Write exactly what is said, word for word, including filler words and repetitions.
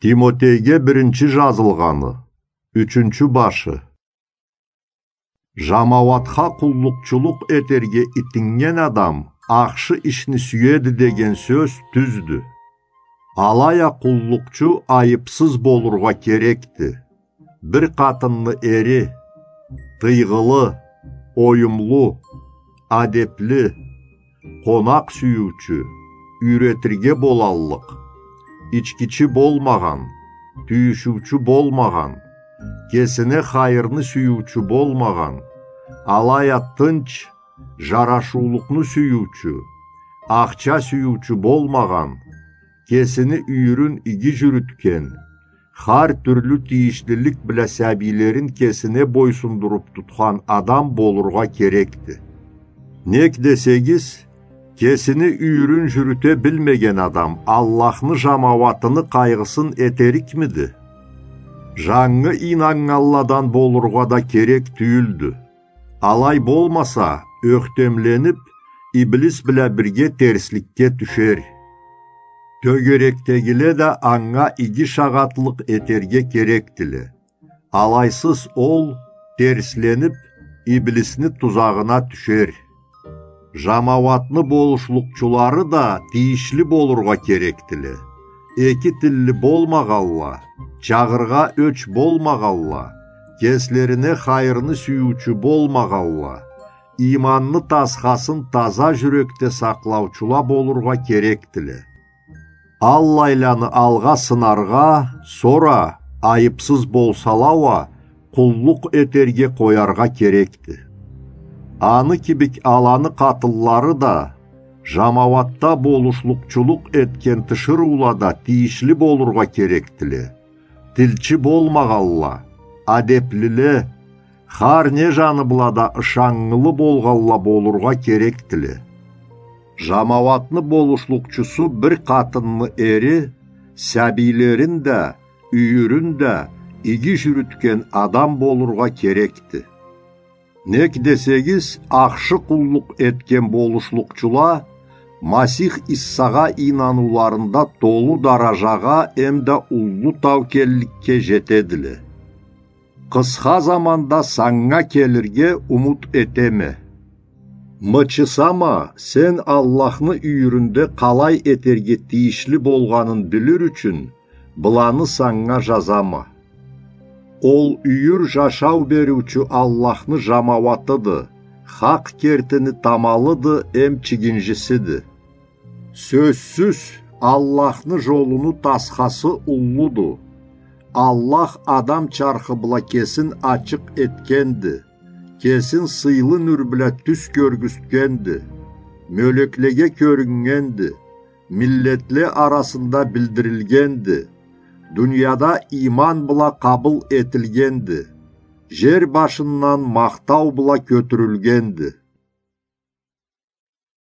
Тимотейге бірінші жазылғаны, üçüncü başı. Жамауатқа құллықчылық етерге итінген адам ақшы ішіні сүйеді деген сөз түзді. Алая құллықчу айыпсыз болырға керекті. Бір қатынны ері, тыйғылы, ойымлы, адеплі, қонақ сүйүүчү, үйретірге болаллық. İçkiçi болмаған, түйішүүчү болмаған, кесіне хайырны сүйүүчү болмаған, алая тынч, жарашуулукну сүйүүчү, ақча сүйүүчү болмаған, кесіне үйрін иги жүрүткен, хар түрлі тииштилик біле сәбилерін кесіне бойсундуруп тұтқан адам болурға керекті. Нек десегіз, кесini үйрün жүрүте bilmegen адам Аллахны жамауатыны қайғысын етерік міді? Жаңы инаңалладан болырға да керек түйілді. Алай болмаса, өқтемленіп, иблис біле бірге терслікке түшер. Төгеректегіле де аңға иги шағатлық етерге керектілі. Алайсыз ол терсленіп, иблисні тузағына түшер. Жамауатны болушылықчулары да тиішли болурға керектілі. Эки тілі болмағалла, чағырға өч болмағалла, кеслеріне хайырны сүйүүчү болмағалла, иманны тасқасын таза жүректе сақлаучула болурға керектілі. Аллайланы алға сынарға, сора айыпсыз болсалауа, құллық етерге қоярға керекті. Аны кибик аланы қатыллары да, жамауатта болушлукчулук эткен тышыр улада тиишли болурға керектілі. Тилчи болмағалла, адеплілі, хар не жаны бұлада ышаңғылы болғалла болурға керектілі. Жамауатны болушлукчусу бір қатынны ері, сәбилерін де, үйірін де, иги жүрүткен адам болурға керекті. Нек десегіз, ақшы құллық еткен болушлықчула, Масих Иссаға инануларында толу даражаға әмді ұллы таукеллікке жетеділі. Қысқа заманда саңға келірге умут етеме. Мычысама, сен Аллахны үйірінде қалай етерге тиішли болғанын білір үшін, бұланы саңға жазама. Ол үйір жашау берүүчү Аллахны жамауатыды, хақ кертіні тамалыды, эм чигинжисиди. Сөзсүз Аллахны жолуну тасқасы уллуду. Аллах адам чархы бұла кесін ачық еткенді, кесін сыйлы нүр біле түс көргүсткенді, мөлеклеге көрінгенді, миллетле арасында білдірілгенді, Dünyada iman bula kabul etilgendi. Jer başından maqtaw bula kötürülgendi.